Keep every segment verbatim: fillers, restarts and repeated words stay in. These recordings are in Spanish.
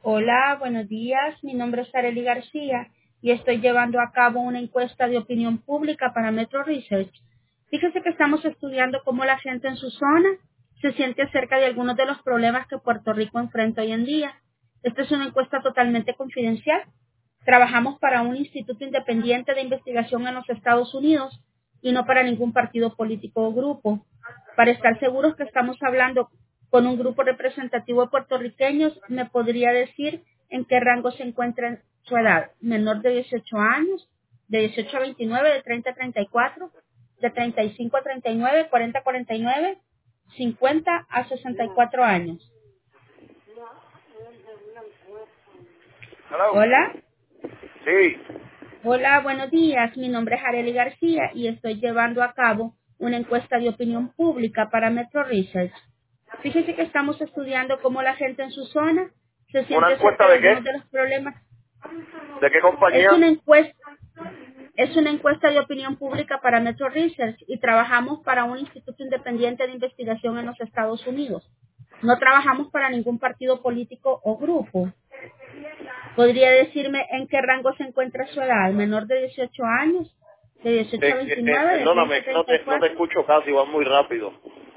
Hola, buenos días. Mi nombre es Arely García y estoy llevando a cabo una encuesta de opinión pública para Metro Research. Fíjese que estamos estudiando cómo la gente en su zona se siente acerca de algunos de los problemas que Puerto Rico enfrenta hoy en día. Esta es una encuesta totalmente confidencial. Trabajamos para un instituto independiente de investigación en los Estados Unidos y no para ningún partido político o grupo. Para estar seguros que estamos hablando con un grupo representativo de puertorriqueños, ¿me podría decir en qué rango se encuentra su edad? ¿Menor de dieciocho años? ¿De dieciocho a veintinueve? ¿De treinta a treinta y cuatro? ¿De treinta y cinco a treinta y nueve? ¿cuarenta a cuarenta y nueve? ¿cincuenta a sesenta y cuatro años? Hello. Hola. Sí. Hola, buenos días. Mi nombre es Arely García y estoy llevando a cabo una encuesta de opinión pública para Metro Research. Fíjese que estamos estudiando cómo la gente en su zona se ¿Una siente encuesta acerca de de algunos qué? de los problemas. ¿De qué Es compañía? una encuesta, es una encuesta de opinión pública para Metro Research y trabajamos para un instituto independiente de investigación en los Estados Unidos. No trabajamos para ningún partido político o grupo. ¿Podría decirme en qué rango se encuentra su edad? ¿Menor de dieciocho años? ¿De De, dieciocho a eh, eh, veintinueve? ¿De treinta a perdóname, que no treinta y te, no te cuatro? escucho casi, vas muy rápido.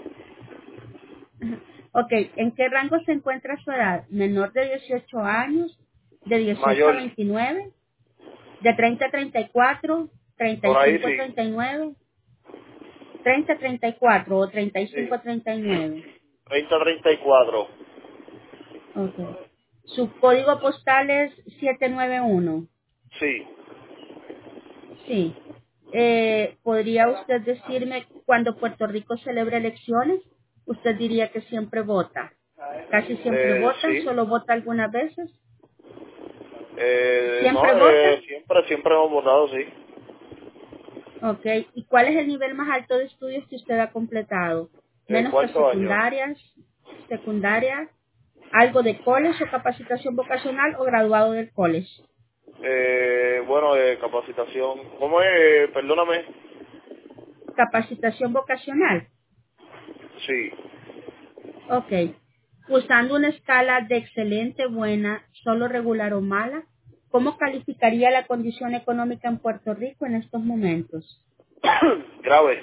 Ok, ¿en qué rango se encuentra su edad? ¿Menor de dieciocho años? ¿De dieciocho a Mayor. veintinueve? ¿De treinta a treinta y cuatro? Por ahí ¿treinta y cinco a sí. treinta y nueve? ¿treinta a treinta y cuatro o treinta y cinco Sí. a treinta y nueve? treinta treinta y cuatro. Ok. Su código postal es siete nueve uno. Sí. Sí. Eh, ¿podría usted decirme cuando Puerto Rico celebra elecciones? ¿Usted diría que siempre vota? ¿Casi siempre Eh, votan? sí. ¿Solo vota algunas veces? Eh, ¿Siempre no, vota? eh, siempre, siempre hemos votado, sí. Ok. ¿Y cuál es el nivel más alto de estudios que usted ha completado? El ¿Menos que cuarto año. secundarias? ¿Secundaria? ¿Algo de college o capacitación vocacional o graduado del college? Eh, bueno, eh, capacitación. ¿Cómo es? Perdóname. Capacitación vocacional. Sí. Ok. Usando una escala de excelente, buena, solo regular o mala, ¿cómo calificaría la condición económica en Puerto Rico en estos momentos? Grave.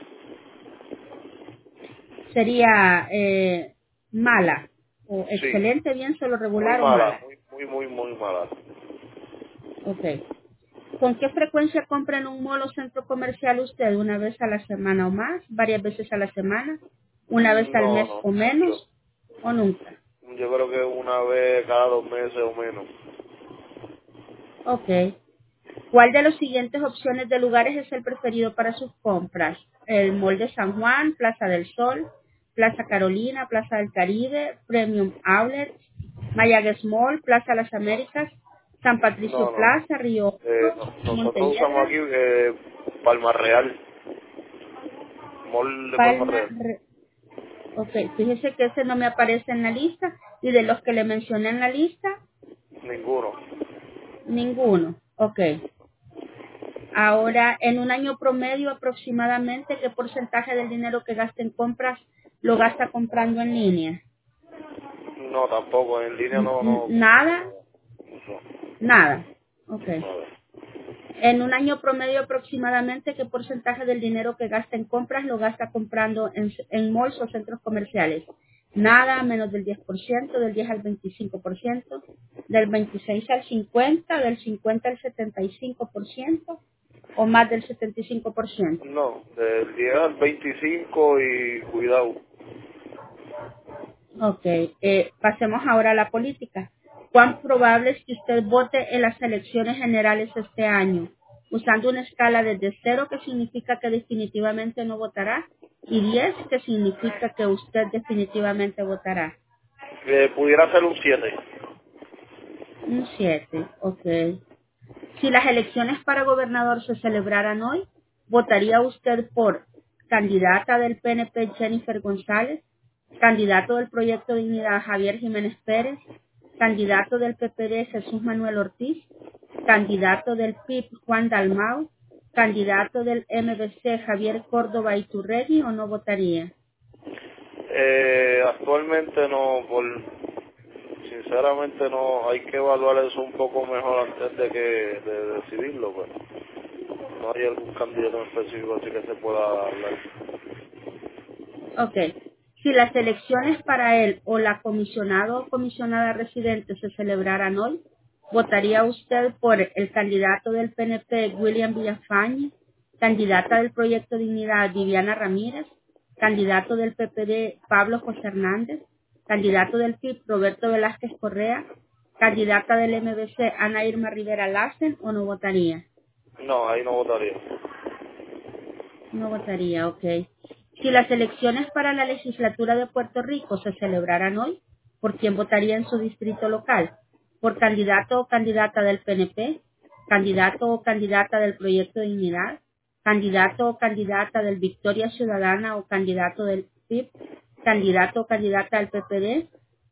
¿Sería eh, mala o Sí. excelente, bien, solo Muy regular o mala. mala? Muy, muy, muy, muy mala. Ok. ¿Con qué frecuencia compra en un mall o centro comercial usted? ¿Una vez a la semana o más? ¿Varias veces a la semana? ¿Una vez al No, mes no, o mucho. menos? ¿O nunca? Yo creo que una vez cada dos meses o menos. Ok. ¿Cuál de las siguientes opciones de lugares es el preferido para sus compras? El Mall de San Juan, Plaza del Sol, Plaza Carolina, Plaza del Caribe, Premium Outlet, Mayagüez Mall, Plaza Las Américas, San No, Patricio no. Plaza, Río Eh, Hondo, no- nosotros usamos Montelledra, aquí eh, Palma Real. Mall de Palma Palma. Real. Re- ok, fíjese que ese no me aparece en la lista y de los que le mencioné en la lista, Ninguno. ninguno. Ok. Ahora, en un año promedio aproximadamente, ¿qué porcentaje del dinero que gasta en compras lo gasta comprando en línea? No, tampoco. En línea N- no, n- no. Nada, No, nada. Ok. nada. En un año promedio aproximadamente, ¿qué porcentaje del dinero que gasta en compras lo gasta comprando en, en malls o centros comerciales? Nada, menos del diez por ciento, del diez al veinticinco por ciento, del veintiséis al cincuenta, del cincuenta al setenta y cinco por ciento o más del setenta y cinco por ciento. No, del diez al veinticinco y cuidado. Ok, eh, pasemos ahora a la política. ¿Cuán probable es que usted vote en las elecciones generales este año? Usando una escala desde cero, que significa que definitivamente no votará, y diez, que significa que usted definitivamente votará. Eh, pudiera ser un siete. Un siete, ok. Si las elecciones para gobernador se celebraran hoy, ¿votaría usted por candidata del P N P Jennifer González, candidato del Proyecto Dignidad Javier Jiménez Pérez, candidato del P P D Jesús Manuel Ortiz, candidato del P I B Juan Dalmau, candidato del M B C Javier Córdoba Iturregui, o no votaría? Eh, actualmente no, por sinceramente no, hay que evaluar eso un poco mejor antes de que de decidirlo, pues. No hay algún candidato en específico así que se pueda hablar. Ok. Si las elecciones para él o la comisionado o comisionada residente se celebraran hoy, ¿votaría usted por el candidato del P N P, William Villafañe, candidata del Proyecto Dignidad, Viviana Ramírez, candidato del P P D, Pablo José Hernández, candidato del P I B, Roberto Velázquez Correa, candidata del M B C, Ana Irma Rivera Lassen, o no votaría? No, ahí no votaría. No votaría, ok. Si las elecciones para la legislatura de Puerto Rico se celebraran hoy, ¿por quién votaría en su distrito local? ¿Por candidato o candidata del P N P? ¿Candidato o candidata del Proyecto de Dignidad? ¿Candidato o candidata del Victoria Ciudadana o candidato del P I B? ¿Candidato o candidata del P P D?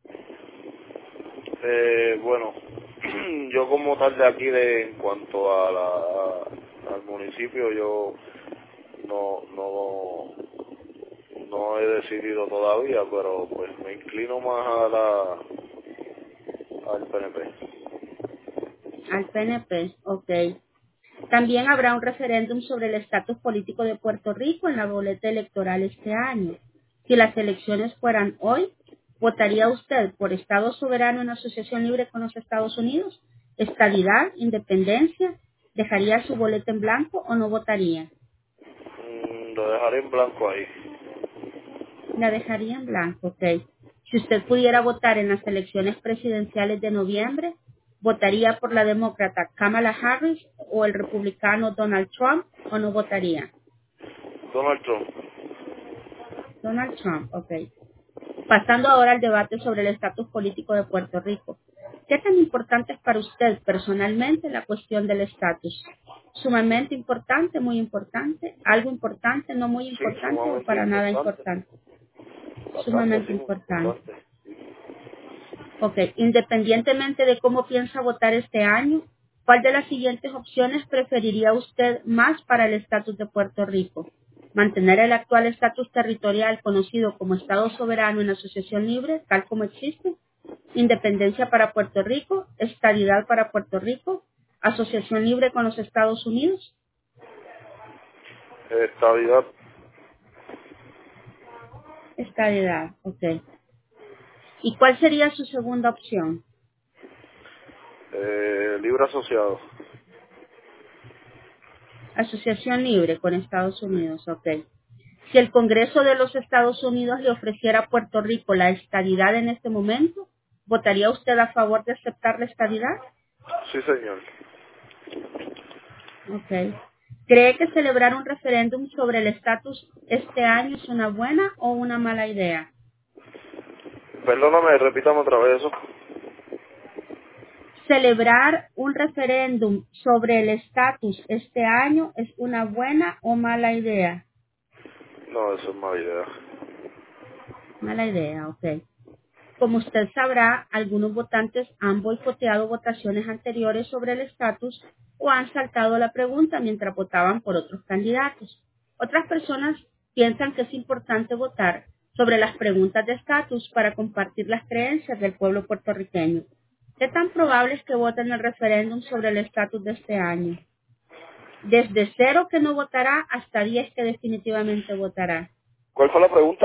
Eh, bueno, yo como tal de aquí, de en cuanto a la, a- al municipio, yo no, no, no he decidido todavía, pero pues me inclino más a la, al P N P. Al P N P, ok. También habrá un referéndum sobre el estatus político de Puerto Rico en la boleta electoral este año. Si las elecciones fueran hoy, ¿votaría usted por Estado soberano en asociación libre con los Estados Unidos? ¿Estadidad? ¿Independencia? ¿Dejaría su boleta en blanco o no votaría? Mm, lo dejaré en blanco ahí. La dejaría en blanco, ok. Si usted pudiera votar en las elecciones presidenciales de noviembre, ¿votaría por la demócrata Kamala Harris o el republicano Donald Trump o no votaría? Donald Trump. Donald Trump, ok. Pasando ahora al debate sobre el estatus político de Puerto Rico. ¿Qué tan importante es para usted personalmente la cuestión del estatus? ¿Sumamente importante, muy importante, algo importante, no muy Sí, importante o sumamente para nada importante. importante? Bastante, Sumamente sí, muy importante. importante. Ok, independientemente de cómo piensa votar este año, ¿cuál de las siguientes opciones preferiría usted más para el estatus de Puerto Rico? Mantener el actual estatus territorial conocido como Estado soberano en asociación libre, tal como existe, independencia para Puerto Rico, estadidad para Puerto Rico, asociación libre con los Estados Unidos, Estabilidad, estadidad, ok. ¿Y cuál sería su segunda opción? eh, libre asociado. Asociación libre con Estados Sí. Unidos, ok. Si el Congreso de los Estados Unidos le ofreciera a Puerto Rico la estadidad en este momento, ¿votaría usted a favor de aceptar la estadidad? Sí, señor. Ok. ¿Cree que celebrar un referéndum sobre el estatus este año es una buena o una mala idea? Perdóname, repítame otra vez eso. ¿Celebrar un referéndum sobre el estatus este año es una buena o mala idea? No, eso es mala idea. Mala idea, ok. Como usted sabrá, algunos votantes han boicoteado votaciones anteriores sobre el estatus o han saltado la pregunta mientras votaban por otros candidatos. Otras personas piensan que es importante votar sobre las preguntas de estatus para compartir las creencias del pueblo puertorriqueño. ¿Qué tan probable es que voten el referéndum sobre el estatus de este año? Desde cero que no votará hasta diez que definitivamente votará. ¿Cuál fue la pregunta?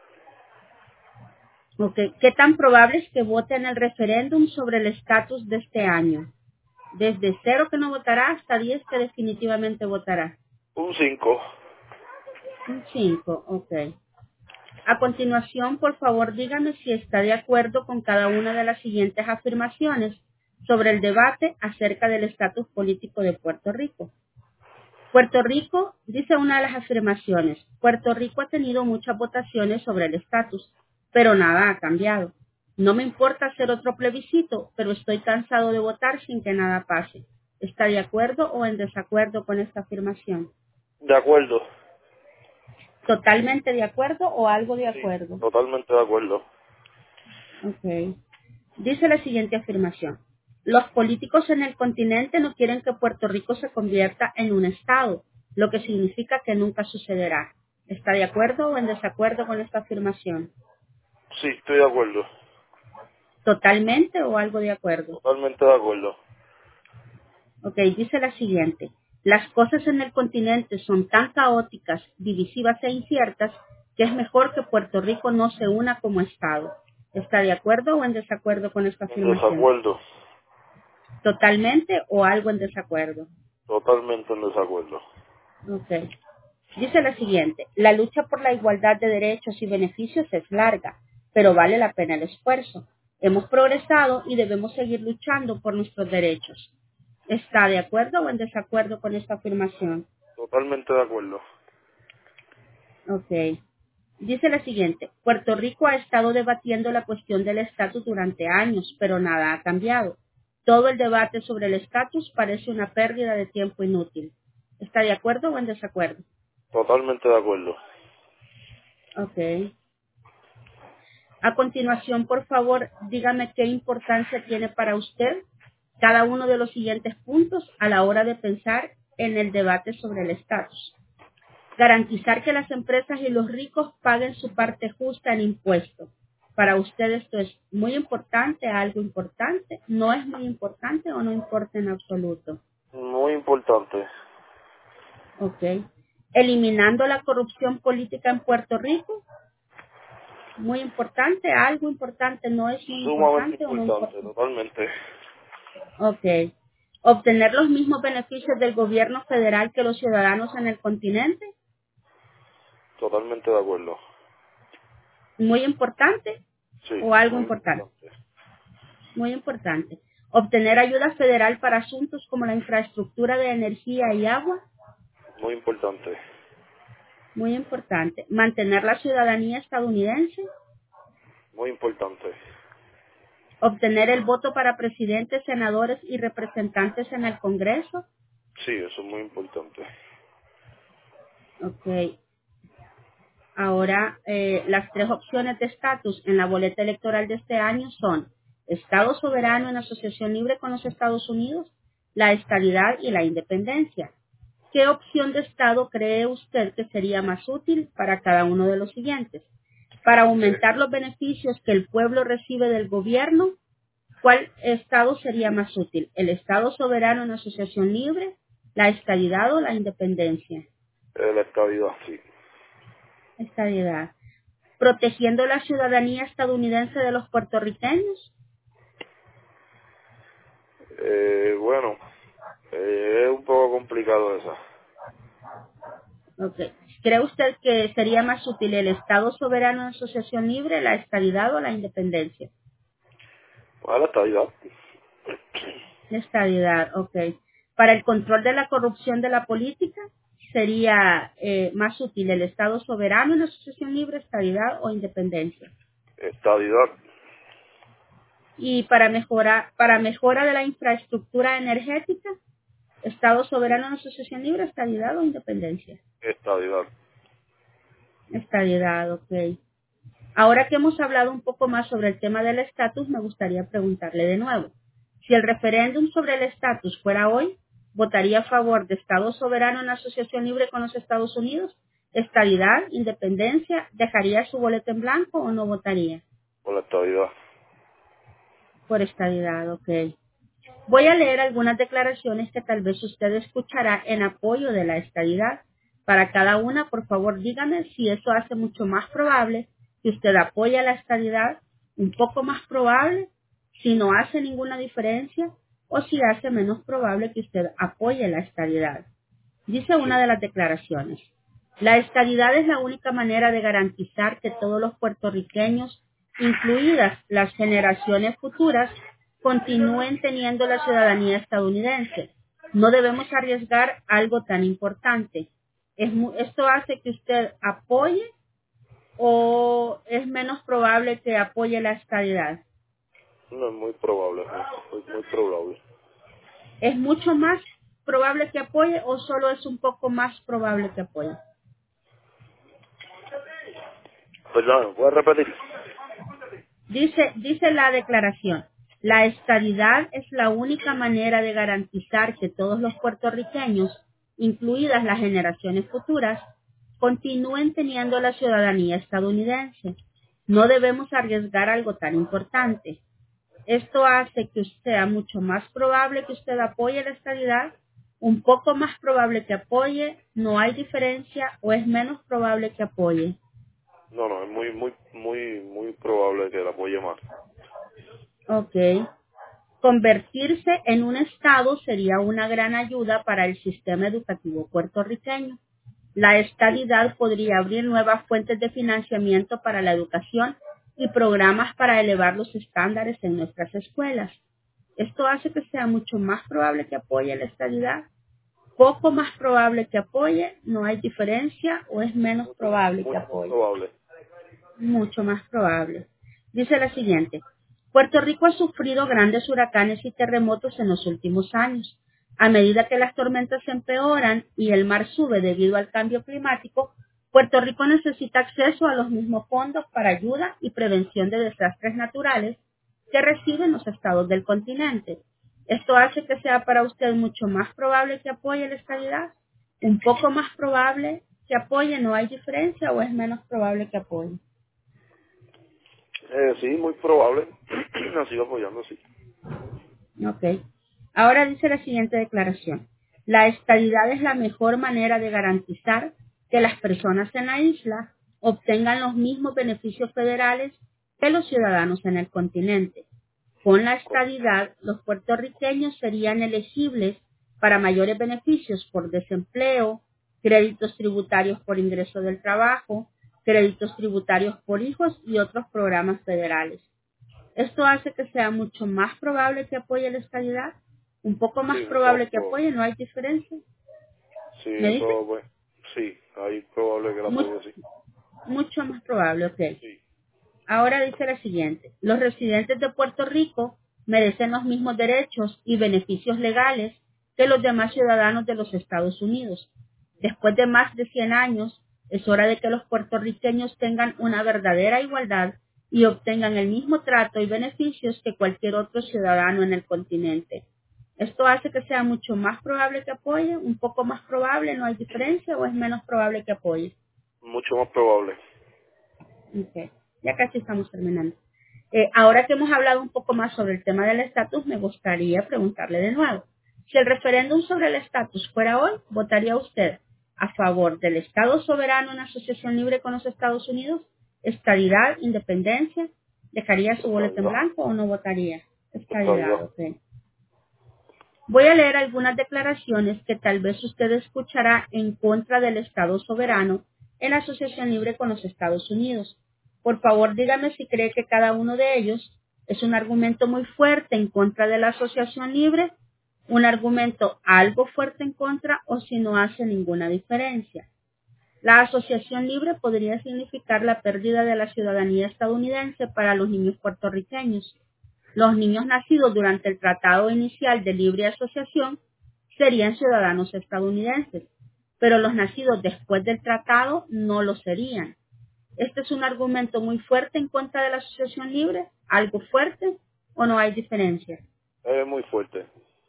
Ok, ¿qué tan probable es que vote en el referéndum sobre el estatus de este año? Desde cero que no votará hasta diez que definitivamente votará. Un cinco. Un cinco, ok. A continuación, por favor, dígame si está de acuerdo con cada una de las siguientes afirmaciones sobre el debate acerca del estatus político de Puerto Rico. Puerto Rico, dice una de las afirmaciones, Puerto Rico ha tenido muchas votaciones sobre el estatus, pero nada ha cambiado. No me importa hacer otro plebiscito, pero estoy cansado de votar sin que nada pase. ¿Está de acuerdo o en desacuerdo con esta afirmación? De acuerdo. ¿Totalmente de acuerdo o algo de Sí, acuerdo? totalmente de acuerdo. Ok. Dice la siguiente afirmación. Los políticos en el continente no quieren que Puerto Rico se convierta en un estado, lo que significa que nunca sucederá. ¿Está de acuerdo o en desacuerdo con esta afirmación? Sí, estoy de acuerdo. ¿Totalmente o algo de acuerdo? Totalmente de acuerdo. Ok, dice la siguiente. Las cosas en el continente son tan caóticas, divisivas e inciertas que es mejor que Puerto Rico no se una como Estado. ¿Está de acuerdo o en desacuerdo con esta En afirmación? desacuerdo. ¿Totalmente o algo en desacuerdo? Totalmente en desacuerdo. Ok. Dice la siguiente. La lucha por la igualdad de derechos y beneficios es larga, pero vale la pena el esfuerzo. Hemos progresado y debemos seguir luchando por nuestros derechos. ¿Está de acuerdo o en desacuerdo con esta afirmación? Totalmente de acuerdo. Ok. Dice la siguiente. Puerto Rico ha estado debatiendo la cuestión del estatus durante años, pero nada ha cambiado. Todo el debate sobre el estatus parece una pérdida de tiempo inútil. ¿Está de acuerdo o en desacuerdo? Totalmente de acuerdo. Ok. A continuación, por favor, dígame qué importancia tiene para usted cada uno de los siguientes puntos a la hora de pensar en el debate sobre el estatus. Garantizar que las empresas y los ricos paguen su parte justa en impuestos. Para usted esto es muy importante, algo importante, no es muy importante o no importa en absoluto. Muy importante. Ok. Eliminando la corrupción política en Puerto Rico. Muy importante, algo importante, no es muy Sumamente importante o no importante, importa. totalmente. Ok. Obtener los mismos beneficios del gobierno federal que los ciudadanos en el continente. Totalmente de acuerdo. Muy importante Sí, o algo muy importante. importante. Muy importante. Obtener ayuda federal para asuntos como la infraestructura de energía y agua. Muy importante. Muy importante. Mantener la ciudadanía estadounidense. Muy importante. Obtener el voto para presidentes, senadores y representantes en el Congreso. Sí, eso es muy importante. Ok. Ahora, eh, las tres opciones de estatus en la boleta electoral de este año son Estado soberano en asociación libre con los Estados Unidos, la estadidad y la independencia. ¿Qué opción de Estado cree usted que sería más útil para cada uno de los siguientes? Para aumentar los beneficios que el pueblo recibe del gobierno, ¿cuál Estado sería más útil? ¿El Estado soberano en asociación libre, la estadidad o la independencia? Eh, la estabilidad, sí. Estadidad. Protegiendo la ciudadanía estadounidense de los puertorriqueños. Eh, bueno, eh, es un poco complicado esa. Okay. ¿Cree usted que sería más útil el Estado soberano en asociación libre, la estadidad o la independencia? Ah, la estabilidad. La estadidad, ok. Para el control de la corrupción de la política, sería eh, más útil el Estado soberano en asociación libre, estadidad o independencia. Estabilidad. Y para mejora, para mejora de la infraestructura energética, Estado soberano en asociación libre, estadidad o independencia. Estabilidad. Estadidad, ok. Ahora que hemos hablado un poco más sobre el tema del estatus, me gustaría preguntarle de nuevo. Si el referéndum sobre el estatus fuera hoy, ¿votaría a favor de Estado soberano en asociación libre con los Estados Unidos? ¿Estadidad, independencia? ¿Dejaría su boleta en blanco o no votaría? Por la estabilidad. Por estadidad, ok. Voy a leer algunas declaraciones que tal vez usted escuchará en apoyo de la estadidad. Para cada una, por favor, dígame si eso hace mucho más probable que usted apoye la estadidad, un poco más probable, si no hace ninguna diferencia, o si hace menos probable que usted apoye la estadidad. Dice una Sí. de las declaraciones: la estadidad es la única manera de garantizar que todos los puertorriqueños, incluidas las generaciones futuras, continúen teniendo la ciudadanía estadounidense. No debemos arriesgar algo tan importante. ¿Es mu- ¿Esto hace que usted apoye o es menos probable que apoye la estadidad? No es muy probable. Es muy probable. ¿Es mucho más probable que apoye o solo es un poco más probable que apoye? Perdón, ¿puedes repetir? Dice, dice la declaración, la estadidad es la única manera de garantizar que todos los puertorriqueños, incluidas las generaciones futuras, continúen teniendo la ciudadanía estadounidense. No debemos arriesgar algo tan importante. Esto hace que sea mucho más probable que usted apoye la estadidad, un poco más probable que apoye, no hay diferencia o es menos probable que apoye. No, no, es muy, muy, muy, muy probable que la apoye más. Ok. Convertirse en un estado sería una gran ayuda para el sistema educativo puertorriqueño. La Sí, estadidad podría abrir nuevas fuentes de financiamiento para la educación y programas para elevar los estándares en nuestras escuelas. Esto hace que sea mucho más probable que apoye la estadidad, poco más probable que apoye, no hay diferencia o es menos mucho más, probable que mucho más apoye. probable. Mucho más probable. Dice la siguiente. Puerto Rico ha sufrido grandes huracanes y terremotos en los últimos años. A medida que las tormentas se empeoran y el mar sube debido al cambio climático, Puerto Rico necesita acceso a los mismos fondos para ayuda y prevención de desastres naturales que reciben los estados del continente. Esto hace que sea para usted mucho más probable que apoye la estabilidad, un poco más probable que apoye, no hay diferencia o es menos probable que apoye. Eh, sí, muy probable. La sigo apoyando, sí. Ok. Ahora dice la siguiente declaración. La estabilidad es la mejor manera de garantizar que las personas en la isla obtengan los mismos beneficios federales que los ciudadanos en el continente. Con la estabilidad, los puertorriqueños serían elegibles para mayores beneficios por desempleo, créditos tributarios por ingreso del trabajo, créditos tributarios por hijos y otros programas federales. Esto hace que sea mucho más probable que apoye la estabilidad, un poco Sí, más mucho más probable que probable. apoye, no hay diferencia. Sí, ¿Me dice? eso, pues, sí, hay probable que la Mu- apoye, sí. mucho más probable, ok. Sí, Ahora dice la siguiente. Los residentes de Puerto Rico merecen los mismos derechos y beneficios legales que los demás ciudadanos de los Estados Unidos. Después de más de cien años, es hora de que los puertorriqueños tengan una verdadera igualdad y obtengan el mismo trato y beneficios que cualquier otro ciudadano en el continente. Esto hace que sea mucho más probable que apoye, un poco más probable, no hay diferencia, o es menos probable que apoye. mucho más probable. Ok, ya casi estamos terminando. Eh, ahora que hemos hablado un poco más sobre el tema del estatus, me gustaría preguntarle de nuevo. Si el referéndum sobre el estatus fuera hoy, ¿votaría usted a favor del Estado soberano en asociación libre con los Estados Unidos? ¿Estadidad, independencia? ¿Dejaría su boleta en Totalidad. blanco o no votaría? Estadidad, Totalidad. ok. Voy a leer algunas declaraciones que tal vez usted escuchará en contra del Estado soberano en asociación libre con los Estados Unidos. Por favor, dígame si cree que cada uno de ellos es un argumento muy fuerte en contra de la asociación libre, un argumento algo fuerte en contra o si no hace ninguna diferencia. La asociación libre podría significar la pérdida de la ciudadanía estadounidense para los niños puertorriqueños. Los niños nacidos durante el Tratado Inicial de Libre Asociación serían ciudadanos estadounidenses, pero los nacidos después del tratado no lo serían. Este es un argumento muy fuerte en contra de la asociación libre, algo fuerte o no hay diferencia. Es muy fuerte.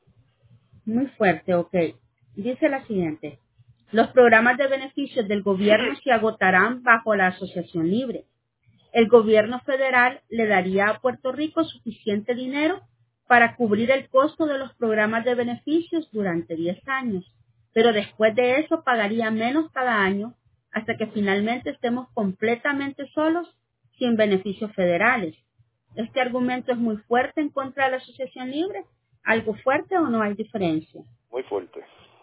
Muy fuerte, ok. Dice la siguiente. Los programas de beneficios del gobierno se agotarán bajo la asociación libre. El gobierno federal le daría a Puerto Rico suficiente dinero para cubrir el costo de los programas de beneficios durante diez años, pero después de eso pagaría menos cada año hasta que finalmente estemos completamente solos sin beneficios federales. Este argumento es muy fuerte en contra de la asociación libre. ¿Algo fuerte o no hay diferencia? Muy fuerte.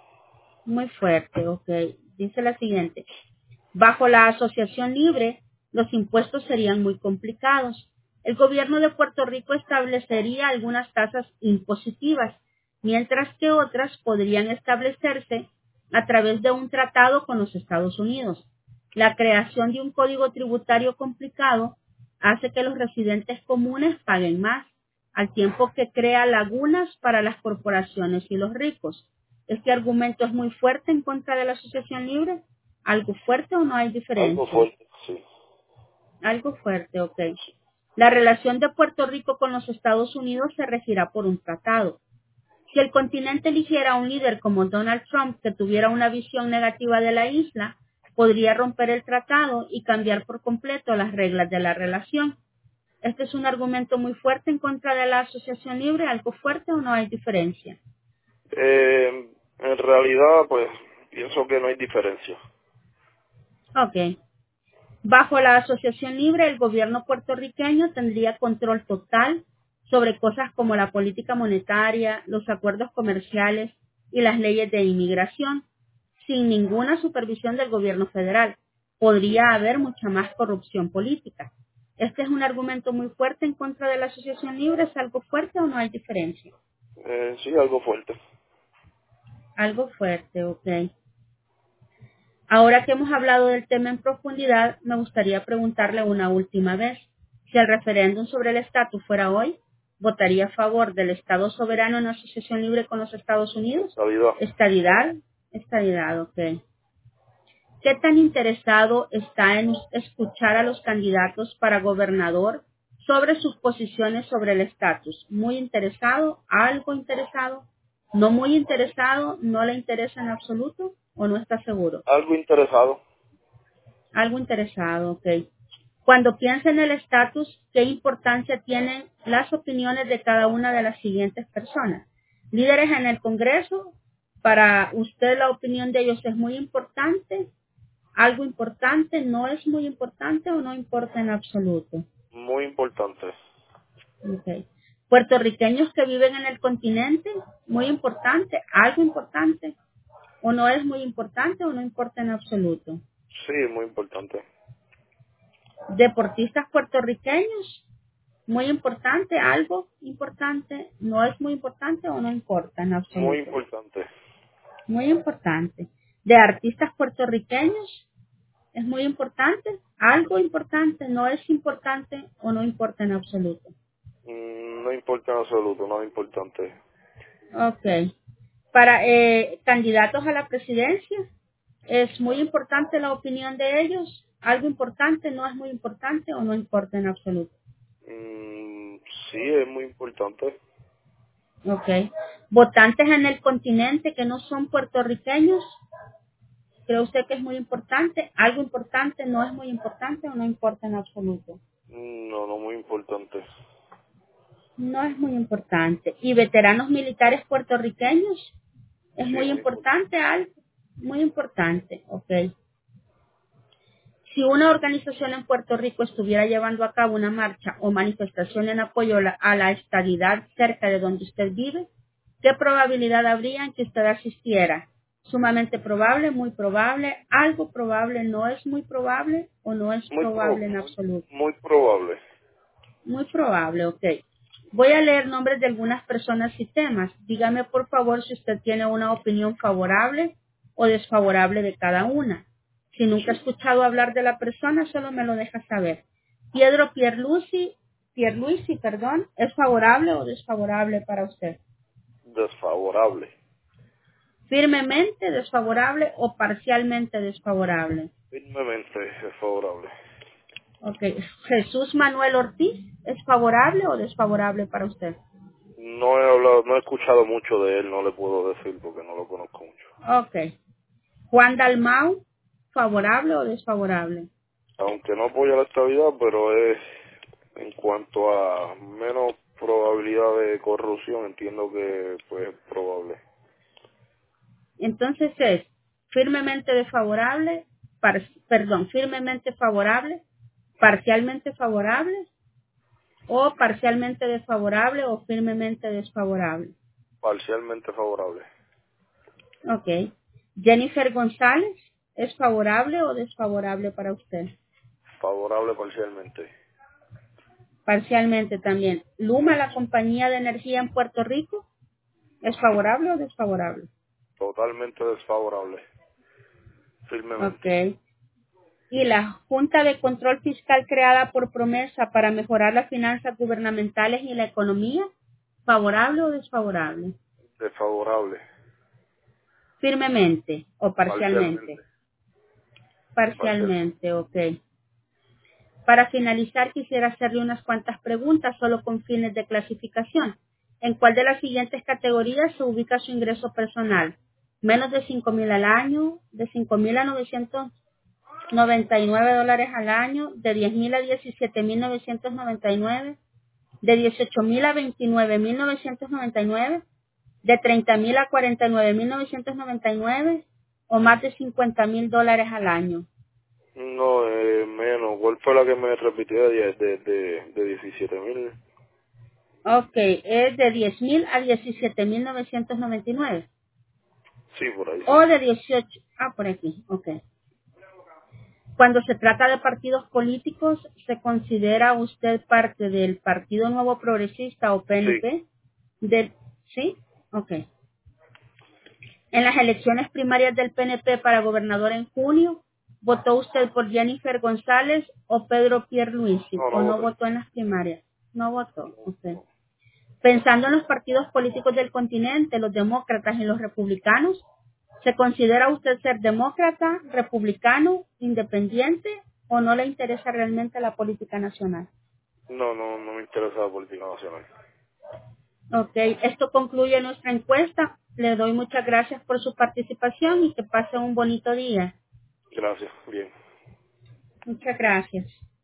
Muy fuerte, ok. Dice la siguiente. Bajo la asociación libre, los impuestos serían muy complicados. El gobierno de Puerto Rico establecería algunas tasas impositivas, mientras que otras podrían establecerse a través de un tratado con los Estados Unidos. La creación de un código tributario complicado hace que los residentes comunes paguen más, al tiempo que crea lagunas para las corporaciones y los ricos. Este argumento es muy fuerte en contra de la asociación libre. ¿Algo fuerte o no hay Algo diferencia? fuerte, sí. Algo fuerte, ok. La relación de Puerto Rico con los Estados Unidos se regirá por un tratado. Si el continente eligiera a un líder como Donald Trump que tuviera una visión negativa de la isla, podría romper el tratado y cambiar por completo las reglas de la relación. Este es un argumento muy fuerte en contra de la asociación libre, algo fuerte o no hay diferencia. Eh, en realidad, pues, pienso que no hay diferencia. Ok. Bajo la asociación libre, el gobierno puertorriqueño tendría control total sobre cosas como la política monetaria, los acuerdos comerciales y las leyes de inmigración, sin ninguna supervisión del gobierno federal. Podría haber mucha más corrupción política. Este es un argumento muy fuerte en contra de la asociación libre. ¿Es algo fuerte o no hay diferencia? Eh, sí, algo fuerte. Algo fuerte, ok. Ahora que hemos hablado del tema en profundidad, me gustaría preguntarle una última vez. Si el referéndum sobre el estatus fuera hoy, ¿votaría a favor del Estado soberano en asociación libre con los Estados Unidos? Estabilidad. Estadidad. Estadidad, ok. ¿Qué tan interesado está en escuchar a los candidatos para gobernador sobre sus posiciones sobre el estatus? ¿Muy interesado? ¿Algo interesado? ¿No muy interesado? ¿No le interesa en absoluto? ¿O no está seguro? Algo interesado. Algo interesado, ok. Cuando piensa en el estatus, ¿qué importancia tienen las opiniones de cada una de las siguientes personas? Líderes en el Congreso, para usted la opinión de ellos es muy importante, algo importante, no es muy importante o no importa en absoluto. Muy importante. Okay. Puertorriqueños que viven en el continente, muy importante, algo importante, o no es muy importante o no importa en absoluto. Sí, muy importante. Deportistas puertorriqueños, muy importante, algo importante, no es muy importante o no importa en Muy absoluto. importante. Muy importante. De artistas puertorriqueños, es muy importante, algo importante, no es importante o no importa en absoluto. Mm, no importa en absoluto, nada importante. Ok. Para eh, candidatos a la presidencia, es muy importante la opinión de ellos, algo importante, no es muy importante o no importa en absoluto. Mm, sí, es muy importante. Ok. Votantes en el continente que no son puertorriqueños, ¿cree usted que es muy importante? ¿Algo importante no es muy importante o no importa en absoluto? Mm, no, no muy importante. No es muy importante. ¿Y veteranos militares puertorriqueños? ¿Es Sí, muy muy importante. importante algo? Muy importante, ok. Si una organización en Puerto Rico estuviera llevando a cabo una marcha o manifestación en apoyo a la, a la estadidad cerca de donde usted vive, ¿qué probabilidad habría en que usted asistiera? ¿Sumamente probable, muy probable, algo probable, no es muy probable o no es Muy, pro, probable en muy, absoluto? muy probable. Muy probable, ok. Voy a leer nombres de algunas personas y temas. Dígame por favor si usted tiene una opinión favorable o desfavorable de cada una. Si nunca ha Sí, escuchado hablar de la persona, solo me lo deja saber. Pedro Pierluisi, Pierluisi, perdón, ¿es favorable o desfavorable para usted? desfavorable. Firmemente desfavorable o parcialmente desfavorable. Firmemente desfavorable. Ok. Jesús Manuel Ortiz, ¿es favorable o desfavorable para usted? No he hablado, no he escuchado mucho de él, no le puedo decir porque no lo conozco mucho. Ok. Juan Dalmau, ¿favorable o desfavorable? Aunque no apoya la estabilidad, pero es en cuanto a menos probabilidad de corrupción, entiendo que pues es probable. Entonces es firmemente desfavorable, par- perdón, firmemente favorable, parcialmente favorable o parcialmente desfavorable o firmemente desfavorable. Parcialmente favorable. Ok. Jennifer González, ¿es favorable o desfavorable para usted? Favorable parcialmente. Parcialmente también. Luma, la compañía de energía en Puerto Rico, ¿es favorable o desfavorable? Totalmente desfavorable. Firmemente. Ok. Y la Junta de Control Fiscal creada por promesa para mejorar las finanzas gubernamentales y la economía, ¿favorable o desfavorable? Desfavorable. Firmemente o parcialmente. Parcialmente. Parcialmente. Parcialmente, ok. Para finalizar, quisiera hacerle unas cuantas preguntas solo con fines de clasificación. ¿En cuál de las siguientes categorías se ubica su ingreso personal? ¿Menos de cinco mil al año? ¿De cinco mil a novecientos? noventa y nueve dólares al año, de diez mil a diecisiete mil novecientos noventa y nueve, de dieciocho mil a veintinueve mil novecientos noventa y nueve, de treinta mil a cuarenta y nueve mil novecientos noventa y nueve o más de cincuenta mil dólares al año. No, eh, menos. ¿Cuál fue la que me repitió de, de, de, de diecisiete mil? Ok, es de diez mil a diecisiete mil novecientos noventa y nueve. Sí, por ahí sí. O de dieciocho, ah, por aquí, ok. Cuando se trata de partidos políticos, ¿se considera usted parte del Partido Nuevo Progresista o P N Sí, P? Del, ¿sí? Ok. En las elecciones primarias del P N P para gobernador en junio, ¿votó usted por Jennifer González o Pedro Pierluisi? no, ¿O no no voté. votó en las primarias? No votó, No, usted. no. Pensando en los partidos políticos del continente, los demócratas y los republicanos, ¿se considera usted ser demócrata, republicano, independiente o no le interesa realmente la política nacional? No, no, no me interesa la política nacional. Ok, esto concluye nuestra encuesta. Le doy muchas gracias por su participación y que pase un bonito día. Gracias, bien. Muchas gracias.